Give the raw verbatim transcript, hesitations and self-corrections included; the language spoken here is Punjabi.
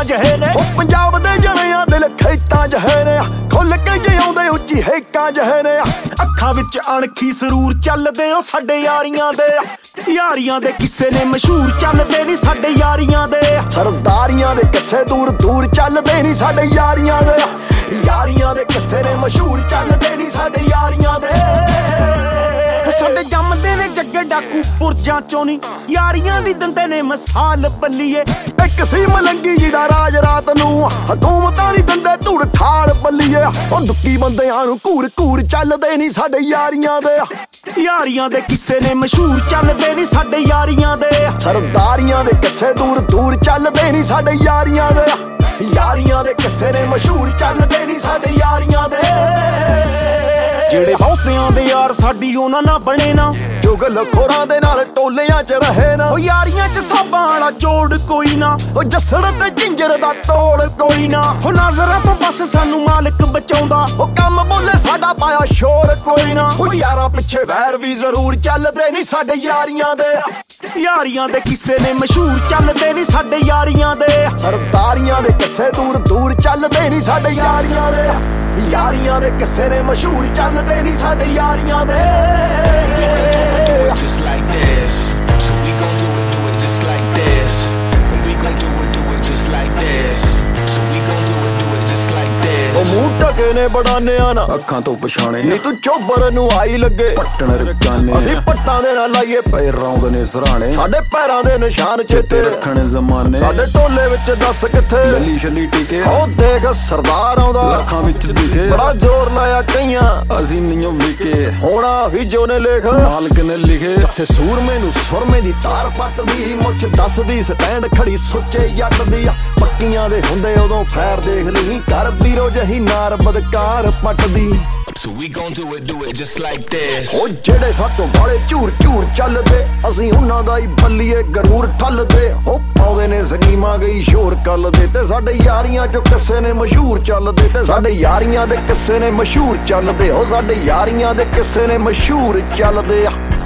ਜਿਹੇ ਨੇ। ਉਹ ਪੰਜਾਬ ਦੇ ਜਣਿਆਂ ਦਿਲ ਖੇਤਾਂ ਜਿਹੇ ਨੇ, ਖੁੱਲ ਕੇ ਜਿਉਂਦੇ ਉੱਚੀ ਹੇਕਾਂ ਜਿਹੇ ਨੇ। ਅੱਖਾਂ ਵਿੱਚ ਅਣਖੀ ਸਰੂਰ ਚੱਲਦੇ ਉਹ ਸਾਡੇ ਯਾਰੀਆਂ ਦੇ, ਯਾਰੀਆਂ ਦੇ ਕਿੱਸੇ ਨੇ ਮਸ਼ਹੂਰ ਚੱਲਦੇ ਨੀ ਸਾਡੇ ਯਾਰੀਆਂ ਦੇ। ਸਰਦਾਰੀਆਂ ਦੇ ਕਿੱਸੇ ਦੂਰ ਦੂਰ ਚੱਲਦੇ ਨੀ ਸਾਡੇ ਯਾਰੀਆਂ ਦੇ, ਯਾਰੀਆਂ ਦੇ ਕਿੱਸੇ ਨੇ ਮਸ਼ਹੂਰ ਚੱਲਦੇ ਨੀ ਸਾਡੇ ਯਾਰੀਆਂ ਦੇ। ਸਾਡੇ ਜੰਮਦੇ ਨੇ ਜੱਗੇ ਡਾਕੂ ਪੁਰਜਾਂ ਚੋਂ ਨੀ, ਯਾਰੀਆਂ ਦੀ ਦਿੰਦੇ ਨੇ ਮਿਸਾਲ ਬੱਲੀਏ। ਇੱਕ ਸੀ ਮਲੰਗੀ ਜੀ ਦਾ ਰਾਜ ਰਾਤ ਨੂੰ, ਹਕੂਮਤਾਂ ਦੀ ਦਿੰਦੇ ਧੂੜ ਠਾਲ ਬੱਲੀਏ। ਉਹ ਦੁੱਕੀ ਬੰਦਿਆਂ ਨੂੰ ਘੂਰ ਘੂਰ ਚੱਲਦੇ ਨੀ ਸਾਡੇ ਯਾਰੀਆਂ ਦੇ, ਯਾਰੀਆਂ ਦੇ ਕਿੱਸੇ ਨੇ ਮਸ਼ਹੂਰ ਚੱਲਦੇ ਨੀ ਸਾਡੇ ਯਾਰੀਆਂ ਦੇ। ਸਰਦਾਰੀਆਂ ਦੇ ਕਿੱਸੇ ਦੂਰ ਦੂਰ ਚੱਲਦੇ ਨੀ ਸਾਡੇ ਯਾਰੀਆਂ ਦੇ, ਯਾਰੀਆਂ ਦੇ ਕਿੱਸੇ ਨੇ ਮਸ਼ਹੂਰ ਚੱਲਦੇ ਨੀ ਸਾਡੇ ਯਾਰੀਆਂ ਦੇ। ਜਿਹੜੇ ਬਹੁਤਿਆਂ ਦੇ ਯਾਰ ਸਾਡੀ ਉਹਨਾਂ ਨਾਲ ਬਣੇ ਨਾ, ਜੁਗਲ ਖੋਰਾਂ ਦੇ ਨਾਲ ਟੋਲਿਆਂ 'ਚ ਰਹੇ ਨਾ। ਉਹ ਯਾਰੀਆਂ 'ਚ ਸਾਬਾਂ ਵਾਲਾ ਜੋੜ ਕੋਈ ਨਾ, ਉਹ ਜੱਸੜ ਤੇ ਜਿੰਜਰ ਦਾ ਤੋੜ ਕੋਈ ਨਾ। ਉਹ ਨਜ਼ਰਾਂ ਤੋਂ ਬਸ ਸਾਨੂੰ ਮਾਲਕ ਬਚਾਉਂਦਾ, ਉਹ ਕੰਮ ਬੋਲੇ ਸਾਡਾ ਪਾਇਆ ਸ਼ੋਰ ਕੋਈ ਨਾ। ਉਹ ਯਾਰਾਂ ਪਿੱਛੇ ਵੈਰ ਵੀ ਜ਼ਰੂਰ ਚੱਲਦੇ ਨੀ ਸਾਡੇ ਯਾਰੀਆਂ ਦੇ, ਯਾਰੀਆਂ ਦੇ ਕਿੱਸੇ ਨੇ ਮਸ਼ਹੂਰ ਚੱਲਦੇ ਨੀ ਸਾਡੇ ਯਾਰੀਆਂ ਦੇ। ਸਰਦਾਰੀਆਂ ਦੇ ਕਿੱਸੇ ਦੂਰ ਦੂਰ ਚੱਲਦੇ ਨੀ ਸਾਡੇ ਯਾਰੀਆਂ ਦੇ, ਯਾਰੀਆਂ ਦੇ ਕਿੱਸੇ ਨੇ ਮਸ਼ਹੂਰ ਚੱਲਦੇ ਨੀ ਸਾਡੇ ਯਾਰੀਆਂ ਦੇ। Just like this, so we gon' do it, do it just like this. And we gon' do it, do it just like this. So we gon' do it, do it just like this. ਉਹ ਮੂੰਹ ਢਕੇ ਨੇ ਬੜਾਨਿਆਂ ਨਾ, ਅੱਖਾਂ ਤੋਂ ਪਛਾਣੇ ਨੀ ਤੂੰ ਚੋਬਰ ਨੂੰ ਆਈ ਲੱਗੇ ਪੱਟਣ ਰਕਾਨੇ। ਅਸੀਂ ਪੱਟਾਂ ਦੇ ਨਾਲ ਲਾਈਏ ਪੈਰ ਰੌਂਦ ਨੇ ਸਰਾਣੇ, ਸਾਡੇ ਪੈਰਾਂ ਦੇ ਨਿਸ਼ਾਨ ਚੇਤੇ ਰੱਖਣੇ ਜ਼ਮਾਨੇ। ਸਾਡੇ ਟੋਲੇ ਵਿੱਚ ਦੱਸ ਕਿੱਥੇ ਗੱਲੀ ਛੱਲੀ ਟਿਕੇ, ਉਹ ਦੇਖ ਸਰਦਾਰ ਆਉਂਦਾ ਅੱਖਾਂ ਵਿੱਚ ਦਿਖੇ। ਬੜਾ ਜ਼ੋਰ ਲਾਇਆ ਕਈਆਂ ਅਸੀਂ ਨਹੀਂ ਵਿਕੇ, ਹੋਣਾ ਵੀ ਜੋ ਨੇ ਲੇਖ ਮਾਲਕ ਨੇ ਲਿਖੇ। ਇੱਥੇ ਸੂਰਮੇ ਨੂੰ ਸੁਰਮੇ ਦੀ ਤਾਰ ਪੱਟਦੀ, ਮੁੱਛ ਦੱਸਦੀ ਸਟੈਂਡ ਖੜੀ ਸੁੱਚੇ ਜੱਟ ਦੀ। ਪੱਕੀਆਂ ਦੇ ਹੁੰਦੇ ਉਦੋਂ ਫੈਰ ਦੇਖ ਲਈ, ਕਰ ਵੀਰੋ ਜਹੀ ਨਾਰ ਬਦਕਾਰ ਪੱਟਦੀ। So we gon' do it, do it just like this. ਉਹ ਜਿਹੜੇ ਸਾਤੋਂ ਬਾਲੇ ਝੂਰ ਝੂਰ ਚੱਲਦੇ, ਅਸੀਂ ਉਹਨਾਂ ਦਾ ਹੀ ਬੱਲੀਏ ਗਰੂਰ ਠੱਲਦੇ। ਉਹ ਪਾਉਂਦੇ ਨੇ ਸਕੀਮਾਂ ਗਈ ਸ਼ੋਰ ਕੱਲਦੇ, ਤੇ ਸਾਡੇ ਯਾਰੀਆਂ ਚੋਂ ਕਿੱਸੇ ਨੇ ਮਸ਼ਹੂਰ ਚੱਲਦੇ, ਤੇ ਸਾਡੇ ਯਾਰੀਆਂ ਦੇ ਕਿੱਸੇ ਨੇ ਮਸ਼ਹੂਰ ਚੱਲਦੇ। ਉਹ ਸਾਡੇ ਯਾਰੀਆਂ ਦੇ ਕਿੱਸੇ ਨੇ ਮਸ਼ਹੂਰ ਚੱਲਦੇ ਆ।